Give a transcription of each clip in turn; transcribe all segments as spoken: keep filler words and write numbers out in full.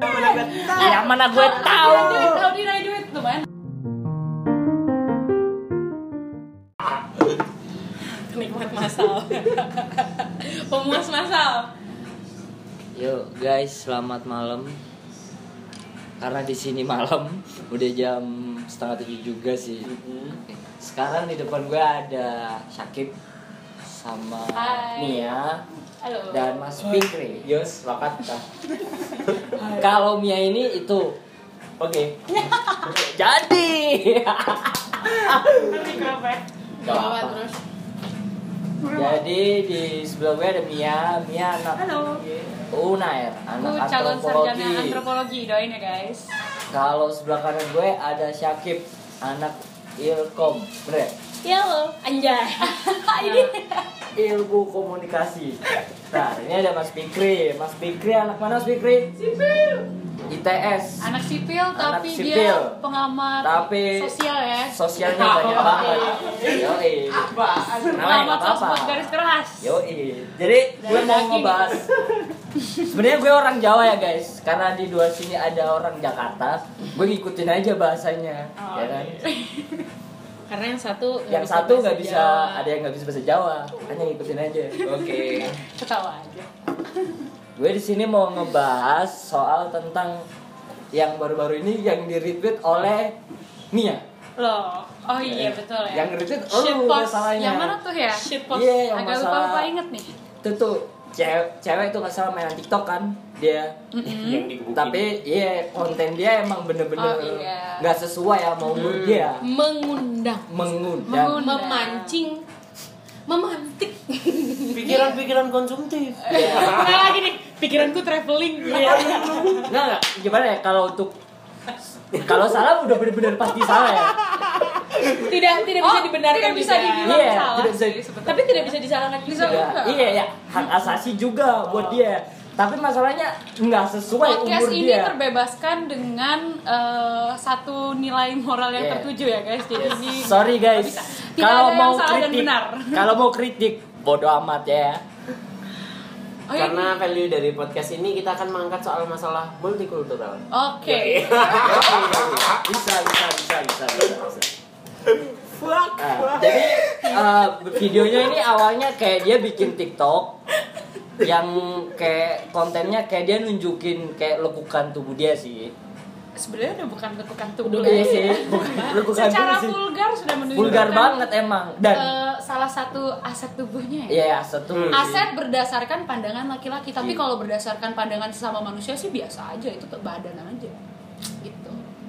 Yang mana gue tahu. Tahu dinaik duit tuh man. Nikmat masal. Pemuas masal. Yuk guys, selamat malam. Karena di sini malam, udah jam setengah tujuh juga sih. Sekarang di depan gue ada Syakib sama Hai. Mia. Halo. Dan Mas Fikri. Yus, wakata. Kalau Mia ini itu oke. Jadi. Nanti kenapa? Gak apa-apa. Terus. Jadi di sebelah gue ada Mia, Mia anak Halo. Unair, Aku anak calon sarjana antropologi. antropologi, doain ya guys. Kalau sebelah kanan gue ada Syakib, anak ilkom, bener ya? Ya lo, anjay. Ini Ilmu komunikasi. Nah, ini ada Mas Fikri. Mas Fikri anak mana Mas Fikri? sipil. I T S. Anak sipil Anak tapi sipil. dia pengamat Tapi sosial ya. Sosialnya banyak banget. Yoi. Pengamat sosmed garis keras. Yoi. Jadi gue mau ngebahas. Sebenarnya gue orang Jawa ya guys. Karena di dua sini ada orang Jakarta, gue ngikutin aja bahasanya, Oh, ya kan? Karena yang satu Yang satu nggak bisa, ada yang nggak bisa bahasa Jawa, hanya ngikutin aja. Oke. Ketawa aja. Gue di sini mau ngebahas soal tentang yang baru-baru ini yang di-retweet oleh Mia. Loh, oh iya betul ya. Yang retweet Shit oh post. masalahnya. Yang mana tuh ya? Shit post. Iya, yang Agak masalah- lupa-lupa inget nih. Itu tuh cewek, cewek tuh nggak salah mainan TikTok kan dia. Yang digebukin. Tapi iya konten dia emang bener-bener Oh, iya. nggak sesuai ya mau Hmm. dia Mengundang, mengundang. Mengundang. memancing, memantik. Pikiran-pikiran konsumtif. Nah lagi nih, pikiranku traveling. Nggak nggak gimana ya kalau untuk kalau salah udah bener-bener pasti salah ya. Tidak tidak bisa Oh, dibenarkan tidak bisa juga. dibilang Iya, salah tidak bisa. sih sebetulnya. Tapi tidak bisa disalahkan Bisa juga. enggak? Iya ya hak asasi juga buat dia. Tapi masalahnya nggak sesuai Podcast umur ini dia. terbebaskan dengan eh, satu nilai moral yang Yeah. tertuju ya guys. Jadi ini Sorry guys, bisa. Tidak kalau ada yang mau salah dan kritik, benar. kalau mau kritik, bodo amat ya. Oh, iya. Karena value dari podcast ini kita akan mengangkat soal masalah multikultural. Oke. Bisa, bisa, bisa, bisa, bisa. Nah, jadi uh, videonya ini awalnya kayak dia bikin TikTok yang kayak kontennya kayak dia nunjukin kayak lekukan tubuh dia sih. Sebenarnya udah bukan lekukan tubuh. Iya sih, bukan lekukan Secara tubuh sih. vulgar sudah menunjukkan Vulgar banget emang dan eh, salah satu aset tubuhnya ya. iya satu Hmm. Aset berdasarkan pandangan laki-laki, tapi kalau berdasarkan pandangan sesama manusia sih biasa aja, itu badan aja. Gitu.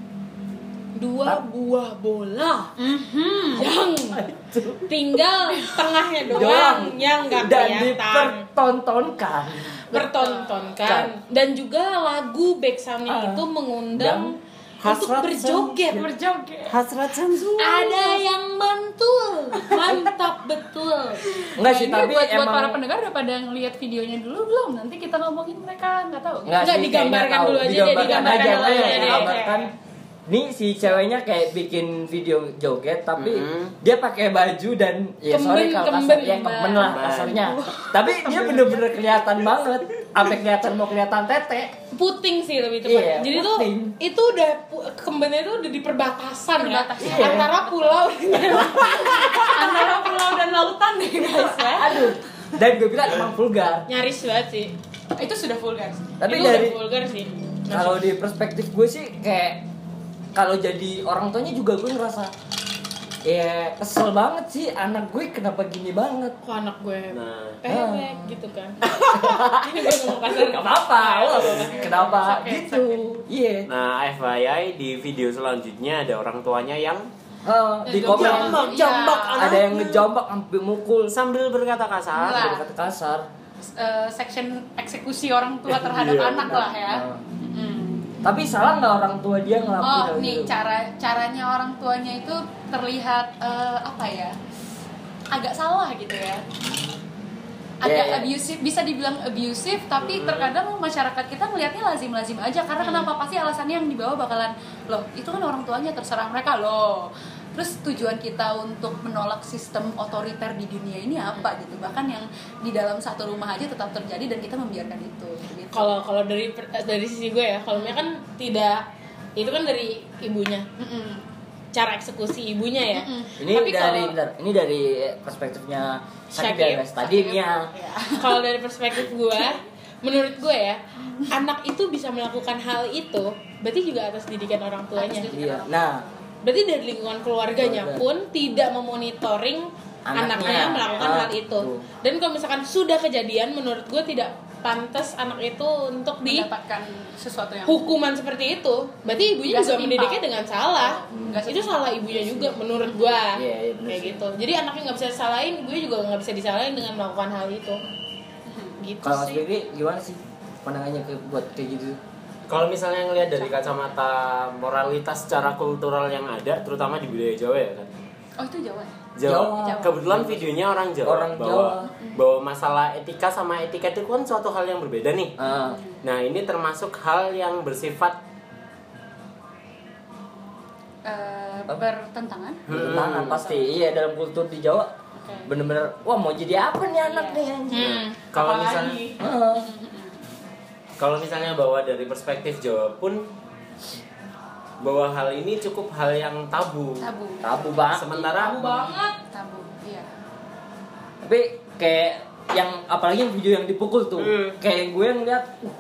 Dua buah bola Mhm. yang tinggal tengahnya doang doang yang nggak dan kelihatan. dipertontonkan. Bertontonkan dan juga lagu backsoundnya Ah. itu mengundang Hasrat untuk berjoget. Berjoget. Hasrat sensual. Ada yang mantul, mantap betul. Enggak sih, Ini tapi buat, buat emang para pendengar udah pada ngeliat videonya dulu belum? Nanti kita ngomongin mereka nggak tahu. Nggak Nggak, sih, digambarkan kayaknya tahu. dulu aja deh, digambarkan digambarkan aja, dulu aja, aja deh. digambarkan. Nih si ceweknya kayak bikin video joget tapi Mm-hmm. dia pakai baju dan ya sorry Kemben, kalau kemben, kasar ya Mbak. kemben lah Kemben. kasarnya. Tapi dia bener-bener kelihatan banget. Sampai kelihatan mau kelihatan tete. Puting sih lebih Iya, tepat. Jadi tuh puting. itu udah pu- kembennya itu udah di perbatasan ya. Perbatasan. Iya. Antara pulau Antara pulau dan lautan nih guys ya. Aduh. Dan gue bilang emang vulgar. nyaris banget sih. Itu sudah vulgar sih. Tapi itu dari udah vulgar sih. kalau di perspektif gue sih kayak kalau jadi orang tuanya juga gue ngerasa ya kesel banget sih anak gue kenapa gini banget. Kok anak gue Nah, pewek gitu kan. Ini gue ngomong kasar. Gak apa-apa, loh. Kenapa Oke, gitu? Iya. nah F Y I di video selanjutnya ada orang tuanya yang Eh, di komen jambak, Iya. jambak ada anaknya. yang ngejambak sampai mukul sambil berkata kasar. Lah. sampai kata kasar. Eh, section eksekusi orang tua terhadap Iya, anak lah ya. Nah, Mm. tapi salah nggak orang tua dia ngelakuin Oh, hal nih gitu? cara caranya orang tuanya itu terlihat eh, apa ya? Agak salah gitu ya. Agak Iya, iya. abusive, bisa dibilang abusive, tapi Hmm. terkadang masyarakat kita melihatnya lazim-lazim aja. Karena kenapa? Pasti alasannya yang dibawa bakalan, loh itu kan orang tuanya, terserah mereka loh. terus tujuan kita untuk menolak sistem otoriter di dunia ini apa gitu. Bahkan yang di dalam satu rumah aja tetap terjadi dan kita membiarkan itu gitu. Kalau kalau dari dari sisi gue ya, kalau Mia kan tidak, itu kan dari ibunya. Mm-mm. Cara eksekusi ibunya ya. Mm-mm. Ini Tapi dari kalau- bentar, ini dari perspektifnya Sakib Syakib. ya guys. Tadi Mia Kalau dari perspektif gue, menurut gue ya, anak itu bisa melakukan hal itu, berarti juga atas didikan orang tuanya. Atas didikan. iya. Nah, Berarti dari lingkungan keluarganya Keluarga. pun tidak memonitoring Anaknya. anaknya, melakukan Ah, hal itu. tuh. Dan kalau misalkan sudah kejadian, menurut gue tidak pantas anak itu untuk di Mendapatkan sesuatu yang hukuman seperti itu. Berarti ibunya Nggak juga setimpal. mendidiknya dengan salah. Nggak Itu setimpal. salah ibunya juga menurut gua. Iya, iya, bener Kayak sih. gitu. Jadi anaknya nggak bisa disalahin, ibunya juga nggak bisa disalahin dengan melakukan hal itu. Gitu kalau Mas sih. Fikri gimana sih pandangannya ke buat kayak gitu? Kalau misalnya ngelihat dari kacamata moralitas secara kultural yang ada, terutama di budaya Jawa ya kan. Oh itu Jawa. Jawa. Jawa. Kebetulan videonya orang Jawa. Orang bahwa, Jawa. bahwa masalah etika sama etika itu kan suatu hal yang berbeda nih. Ah, Nah, ini termasuk hal yang bersifat Eh, bertentangan. bertentangan pasti. Iya, dalam kultur di Jawa Oke. bener-bener wah mau jadi apa nih anak Iya. nih anjing. Hmm, Kalau apalagi? misalnya- Ah. kalau misalnya bawa dari perspektif Jawa pun bahwa hal ini cukup hal yang tabu. Tabu. Tabu banget. Sementara Tabu banget. Tabu. Iya. Tapi kayak yang apalagi yang video yang dipukul tuh, Hmm. kayak gue ngeliat, uh,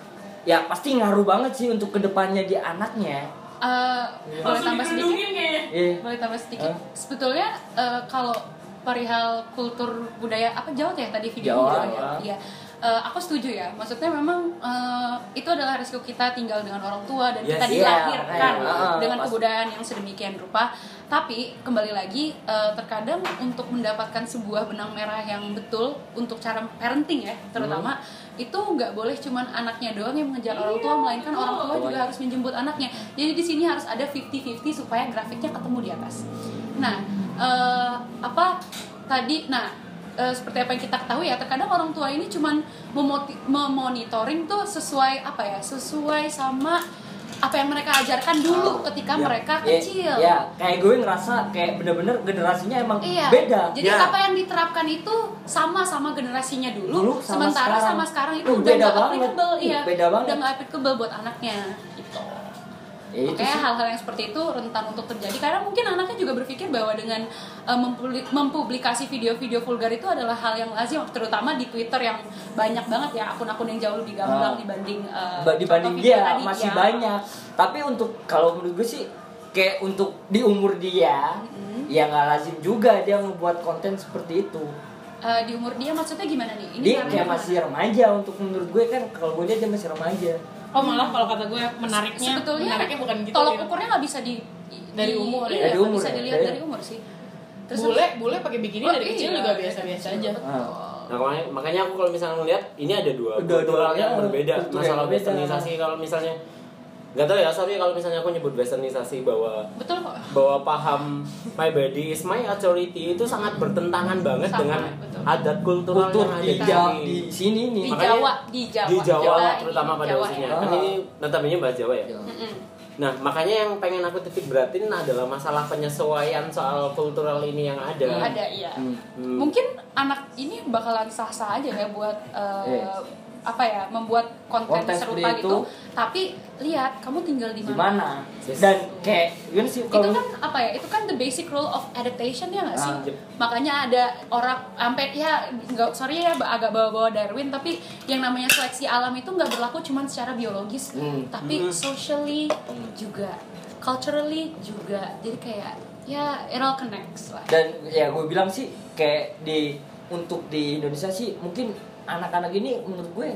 ya pasti ngaruh banget sih untuk kedepannya di anaknya. Eh, boleh tambah sedikit? kayaknya. Iya. Boleh tambah sedikit. Hah? Sebetulnya eh, kalau perihal kultur budaya apa Jawa tuh ya tadi video Jawa, ya. ya. Iya. Eh, aku setuju ya. Maksudnya memang eh, itu adalah risiko kita tinggal dengan orang tua dan Yes, kita iya, dilahirkan iya, iya, dengan pasti. kebudayaan yang sedemikian rupa. Tapi kembali lagi eh, terkadang untuk mendapatkan sebuah benang merah yang betul untuk cara parenting ya, terutama itu nggak boleh cuman anaknya doang yang mengejar orang tua, melainkan orang tua juga harus menjemput anaknya. Jadi di sini harus ada fifty fifty supaya grafiknya ketemu di atas. Nah, eh, apa tadi? Nah, eh, seperti apa yang kita ketahui ya, terkadang orang tua ini cuman memoti- memonitoring tuh sesuai apa ya? Sesuai sama apa yang mereka ajarkan dulu ketika Ya. mereka Ya, kecil. ya, kayak gue ngerasa kayak bener-bener generasinya emang Iya. beda. Jadi Ya. apa yang diterapkan itu sama sama generasinya dulu, Dulu sama sementara sekarang. sama sekarang itu Uh, udah beda nggak banget. applicable, Uh, iya. beda banget. Udah nggak applicable buat anaknya gitu. Ya, itu Kayak sih. hal-hal yang seperti itu rentan untuk terjadi karena mungkin anaknya juga berpikir bahwa dengan uh, mempublik- mempublikasi video-video vulgar itu adalah hal yang lazim, terutama di Twitter yang banyak banget ya akun-akun yang jauh lebih gamblang Ah. dibanding uh, Ba- dibanding contoh video dia tadi, masih ya. banyak. Tapi untuk kalau menurut gue sih kayak untuk di umur dia, Mm-hmm. ya nggak lazim juga dia membuat konten seperti itu. Uh, di umur dia maksudnya gimana nih? Ini Dia karena kayak gimana? masih remaja untuk menurut gue kan kalau gue lihat dia masih remaja. Oh malah kalau kata gue menariknya, sebetulnya menariknya bukan gitu. tolok Lin. ukurnya nggak bisa di Dari di- umur ya? iya, Dari nggak umur bisa ya? dilihat Dari- dari umur sih. Terus bule bule pakai bikini Oh, dari kecil iya, juga dari biasa-biasa kecil, aja. betul. Nah, makanya, makanya aku kalau misalnya ngeliat ini ada dua Dua- kultural dua- yang ya, berbeda. kultur yang Masalah berbeda. westernisasi kalau misalnya nggak tahu ya, sorry kalau misalnya aku nyebut westernisasi bahwa Betul kok. bahwa paham my body is my authority itu sangat bertentangan banget Sama, dengan betul. adat kultural Kultur yang ada di, di Ja- sini. di sini nih. Di Makanya- Jawa, di Jawa, di Jawa, ini, terutama pada Jawa usianya. ya. Kan ini notabene bahas Jawa ya. Ya. Mm-mm. Nah, makanya yang pengen aku titik beratin adalah masalah penyesuaian soal kultural ini yang ada. Ada iya. Hmm. Hmm. Mungkin anak ini bakalan sah-sah aja ya buat uh, Iya. apa ya, membuat konten, Konten serupa seperti gitu. itu. Tapi lihat kamu tinggal di Di mana. mana? Dan kayak gimana sih Itu kalau kan apa ya? Itu kan the basic rule of adaptation ya nggak sih? Ah, yep. Makanya ada orang sampai ya nggak sorry ya agak bawa-bawa Darwin, tapi yang namanya seleksi alam itu nggak berlaku cuma secara biologis, Hmm. tapi socially juga, culturally juga. Jadi kayak ya it all connects lah. dan ya gue bilang sih kayak di untuk di Indonesia sih mungkin anak-anak ini menurut gue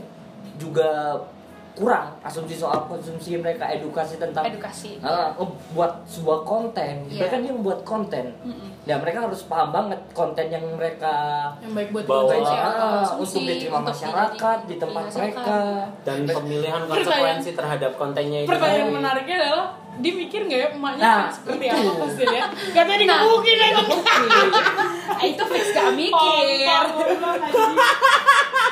juga kurang asumsi soal konsumsi mereka, edukasi tentang Edukasi. ah, buat sebuah konten. Iya. Mereka dia membuat konten. Mm-mm. Ya mereka harus paham banget konten yang mereka Yang baik buat Bawa- konsumsi. Baik, ah, konsumsi, untuk diterima untuk masyarakat dijadi- di tempat dihasilkan. mereka. Dan pemilihan konsekuensi terhadap kontennya itu. Pertanyaan Iya. menariknya adalah dia mikir nggak ya emaknya Nah, seperti itu. apa pasti ya? Katanya digebukin emang. Ah, itu fix gak mikir.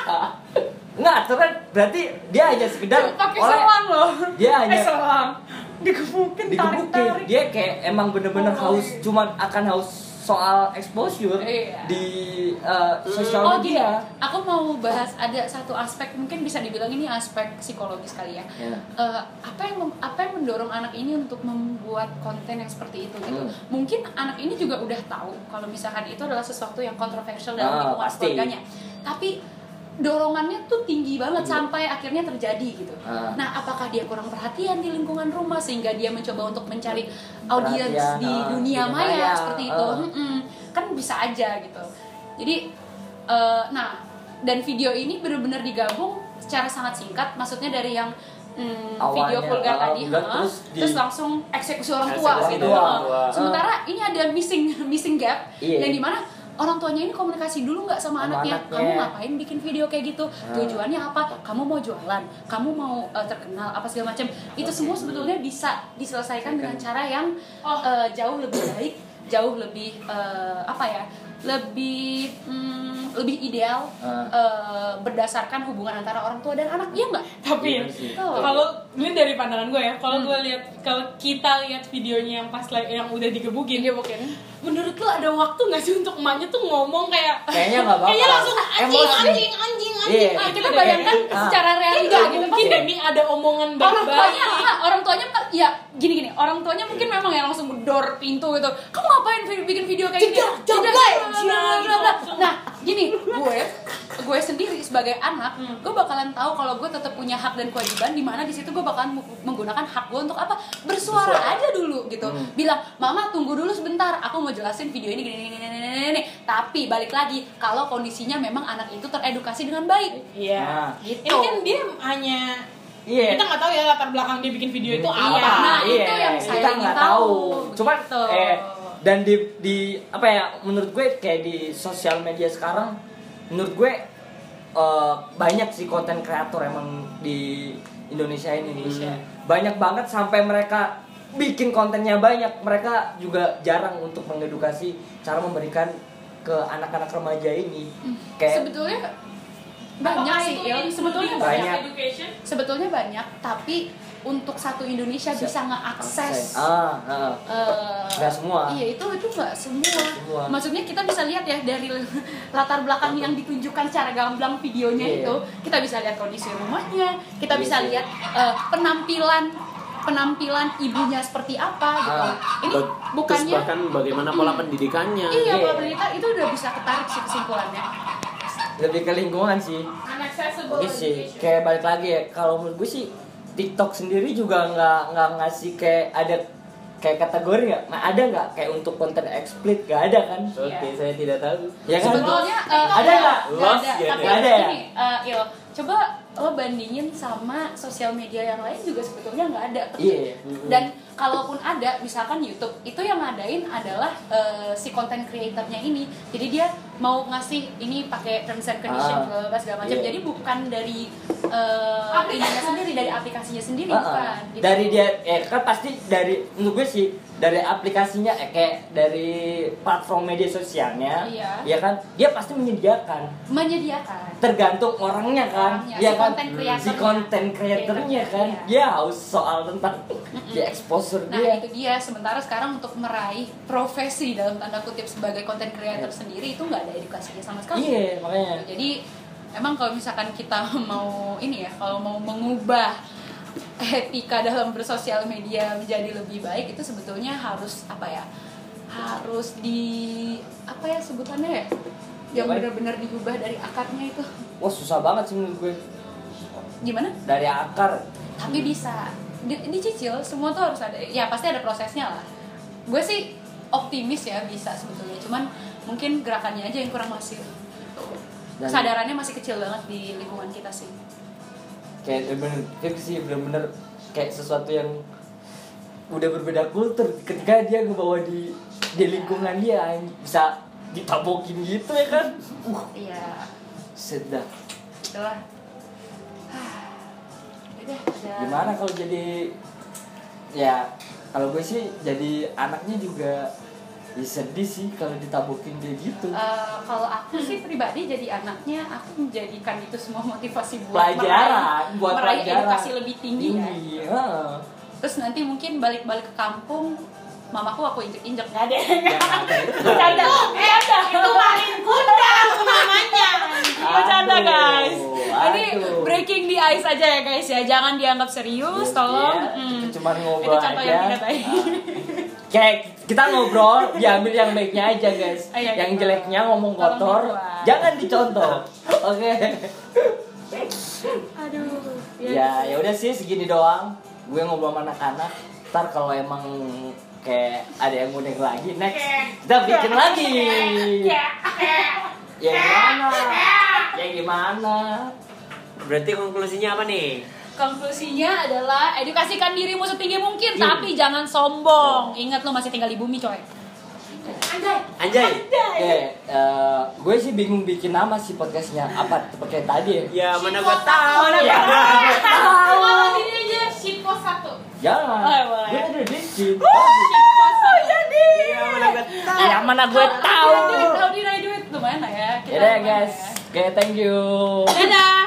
Enggak, itu kan berarti dia hanya sekedar Pakai oleh selang loh. dia hanya Eh selang. digebukin, digebukin. tarik-tarik. Dia kayak emang bener-bener Oh, haus, cuman akan haus soal exposure Iya. di uh, sosial Oh gini, media. aku mau bahas ada satu aspek, mungkin bisa dibilang ini aspek psikologis kali ya. Ya. Eh, apa yang mem- apa yang mendorong anak ini untuk membuat konten yang seperti itu gitu? Hmm. Mungkin anak ini juga udah tahu kalau misalkan itu adalah sesuatu yang kontroversial dalam Ah, lingkungan pasti. keluarganya. Tapi dorongannya tuh tinggi banget sampai akhirnya terjadi gitu. Ah. Nah, apakah dia kurang perhatian di lingkungan rumah sehingga dia mencoba untuk mencari audiens Perhatian, di ah, dunia dunia maya, maya, seperti itu? ah. Mm-mm. Kan bisa aja gitu. Jadi, eh, nah, dan video ini benar-benar digabung secara sangat singkat. Maksudnya dari yang mm, video Awalnya, vulgar ah, tadi, vulgar, ha, terus terus, di- langsung eksekusi orang tua Eksekusi gitu. orang Ha. tua. Sementara ini ada missing missing gap Iya. yang dimana orang tuanya ini komunikasi dulu nggak sama, Sama anaknya. anaknya. Kamu ngapain bikin video kayak gitu? Tujuannya apa? Kamu mau jualan? Kamu mau uh, terkenal? Apa segala macam? Itu semua sebetulnya bisa diselesaikan dengan cara yang uh, jauh lebih baik, jauh lebih uh, apa ya? Lebih mm, lebih ideal Ah. uh, berdasarkan hubungan antara orang tua dan anak, iya nggak? Tapi Iya sih. Tuh. kalau ini dari pandangan gue ya, kalau Hmm. gue lihat, kalau kita lihat videonya yang pas lagi yang udah digebukin, Digebukin. menurut lo ada waktu nggak sih untuk emaknya tuh ngomong kayak Kayaknya nggak bakal. kayaknya langsung anjing Emosi. anjing anjing anjing. Iya. Nah, Ah, kita gitu bayangkan deh. Ah. secara realita Nggak gitu. mungkin deh nih ada omongan Orang tuanya, baik-baik. ah, orang tuanya ya gini gini, orang tuanya mungkin memang yang langsung gedor pintu gitu. Kamu ngapain vi- bikin video kayak gini? Tidak, jangan, Tidak, jangan, bla, bla, gitu bla, bla. langsung. Nah, gini, gue gue sendiri sebagai anak, Hmm. gue bakalan tahu kalau gue tetap punya hak dan kewajiban di mana di situ gue bakalan mu- menggunakan hak gue untuk apa? Bersuara, Bersuara. aja dulu gitu. Hmm. Bilang, "Mama, tunggu dulu sebentar. Aku mau jelasin video ini gini gini gini gini, gini, gini." Tapi balik lagi, kalau kondisinya memang anak itu teredukasi dengan baik. Iya. Nah, gitu. Ini kan dia hanya Iya. kita nggak tahu ya latar belakang dia bikin video itu Iya. apa. Nah, itu Iya, yang saya kita ingin nggak tahu. Cuman Begitu. eh dan di di apa ya, menurut gue kayak di sosial media sekarang, menurut gue eh, banyak sih konten kreator emang di Indonesia ini nih. Indonesia. Banyak banget sampai mereka bikin kontennya banyak, mereka juga jarang untuk mengedukasi cara memberikan ke anak-anak remaja ini. Kayak Sebetulnya banyak Apakah sih, itu Il. including Sebetulnya banyak. banyak. Education? Sebetulnya banyak, tapi untuk satu Indonesia bisa ngeakses. ah, ah. eh, Nggak semua. Iya, itu itu nggak semua. Semua. Maksudnya kita bisa lihat ya dari latar belakang yang ditunjukkan secara gamblang videonya Iya. itu, kita bisa lihat kondisi rumahnya, kita Iya bisa sih. lihat eh, penampilan penampilan ibunya seperti apa gitu. Ah. Ini Terus bukannya bahkan bagaimana pola pendidikannya. iya, Iya. kalau penelitian itu udah bisa ketarik sih kesimpulannya. Lebih ke lingkungan sih. Unaccessible Oke sih, education. kayak balik lagi ya, kalau menurut gue sih TikTok sendiri juga nggak nggak ngasih kayak ada kayak kategori nggak, nah, ada nggak kayak untuk konten explicit, nggak ada kan? Oke, saya tidak tahu. Ya kan? Sebetulnya eh, Ada nggak? Lost ada, gitu tapi ya? Ada ya? gini, eh, Il, coba lo bandingin sama sosial media yang lain juga sebetulnya nggak ada. Iya. Dan kalaupun ada, misalkan YouTube, itu yang ngadain adalah eh, si content creatornya ini. Jadi dia mau ngasih ini pakai terms and condition, Ah. bla, bla, bla, segala macam. Iya. Jadi bukan dari eh ininya sendiri, dari aplikasinya sendiri, Ah, ah. bukan. Gitu. Dari dia, eh kan pasti dari menurut gue sih dari aplikasinya, eh, kayak dari platform media sosialnya, Iya. ya kan, dia pasti menyediakan. menyediakan. Tergantung orangnya kan, Orangnya, ya si kan, content creatornya. si konten kreatornya kan, Iya. dia harus soal tentang di exposure Nah dia. itu dia, sementara sekarang untuk meraih profesi dalam tanda kutip sebagai content creator sendiri itu nggak ada edukasinya sama sekali. Iya, makanya. Jadi emang kalau misalkan kita mau ini ya, kalau mau mengubah etika dalam bersosial media menjadi lebih baik, itu sebetulnya harus apa ya? Harus di apa ya sebutannya ya? Yang Apa? benar-benar diubah dari akarnya itu. Wah, susah banget sih menurut gue. Gimana? Dari akar. Tapi bisa di, dicicil, semua tuh harus ada, ya pasti ada prosesnya lah. Gue sih optimis ya bisa sebetulnya, cuman mungkin gerakannya aja yang kurang masif. Dan- Kesadarannya masih kecil banget di lingkungan kita sih. Kayak bener-bener fix sih, bener-bener kayak sesuatu yang udah berbeda kultur. Ketika dia ngebawa di di lingkungan dia, anj- bisa ditabokin gitu ya kan. Uh, Iya, sedap. itulah. Udah, ada. Gimana kalau jadi, ya kalau gue sih jadi anaknya juga ya sedih sih kalau ditabokin kayak gitu. Eh, kalau aku sih pribadi jadi anaknya, aku menjadikan itu semua motivasi buat Pelajaran, meraih, buat meraih pelajaran. edukasi lebih tinggi, ya. Tinggi, heeh. terus nanti mungkin balik-balik ke kampung mamaku aku injek-injek. Nggak ada. Bercanda. Bercanda. Itu paling kundang namanya. Bercanda guys. Ini Aduh. breaking the ice aja ya guys ya. Jangan dianggap serius, tolong. Iya, Hmm. itu cuma ngobrol Itu contoh aja. yang tidak baik. Kayak kita ngobrol, diambil yang baiknya aja guys. Ah, iya, Yang gitu. jeleknya ngomong Tolong kotor, dibuat. jangan dicontoh. Oke. Aduh. Ya, ya udah sih segini doang. Gue ngobrol sama anak-anak. Ntar kalau emang kayak ada yang unik lagi, next kita bikin lagi. Ya gimana? Ya gimana? Berarti konklusinya apa nih? Konklusinya adalah edukasikan dirimu setinggi mungkin, tapi jangan sombong. Ingat lo masih tinggal di bumi, coy. Anjay. Anjay. Oke, eh, gue sih bingung bikin nama sih podcastnya. Apa seperti tadi ya? Ya mana gua tahu. Ya, Kalau gini aja shitpost satu. jangan. Oh, boleh. Gue udah bikin. Shitpost satu. Jadi. Ya mana gua tahu. Yang mana gue tahu. Kalau di duit lumayan lah ya. Kita Ya udah lumayan guys. ya. Oke, thank you. Dadah.